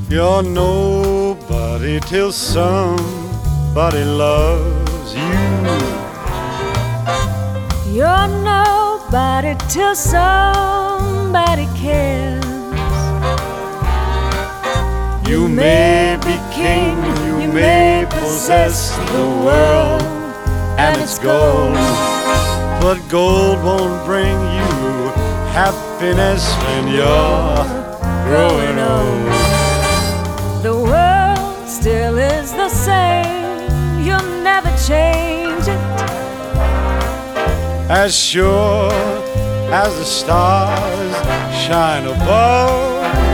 You're nobody till somebody loves you. You're nobody till somebody cares. You may be king, you may possess the world and its gold, but gold won't bring you happiness when you're growing old. The world still is the same, you'll never change it. As sure as the stars shine above,